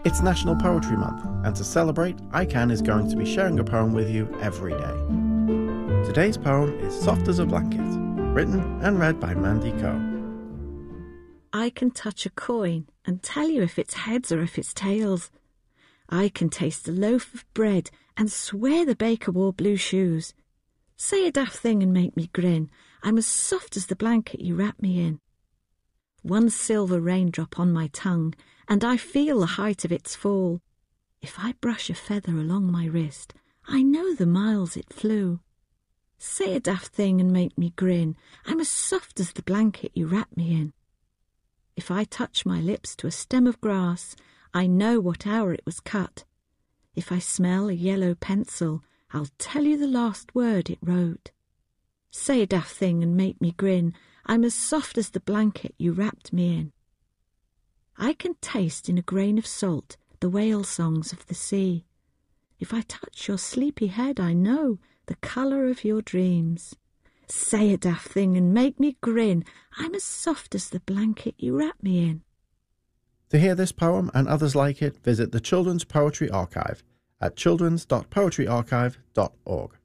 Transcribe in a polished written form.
It's National Poetry Month, and to celebrate, ICANN is going to be sharing a poem with you every day. Today's poem is Soft as a Blanket, written and read by Mandy Coe. I can touch a coin and tell you if it's heads or if it's tails. I can taste a loaf of bread and swear the baker wore blue shoes. Say a daft thing and make me grin. I'm as soft as the blanket you wrap me in. One silver raindrop on my tongue, and I feel the height of its fall. If I brush a feather along my wrist, I know the miles it flew. Say a daft thing and make me grin. I'm as soft as the blanket you wrap me in. If I touch my lips to a stem of grass, I know what hour it was cut. If I smell a yellow pencil, I'll tell you the last word it wrote. Say a daft thing and make me grin. I'm as soft as the blanket you wrapped me in. I can taste in a grain of salt the whale songs of the sea. If I touch your sleepy head, I know the colour of your dreams. Say a daft thing and make me grin. I'm as soft as the blanket you wrap me in. To hear this poem and others like it, visit the Children's Poetry Archive at childrens.poetryarchive.org.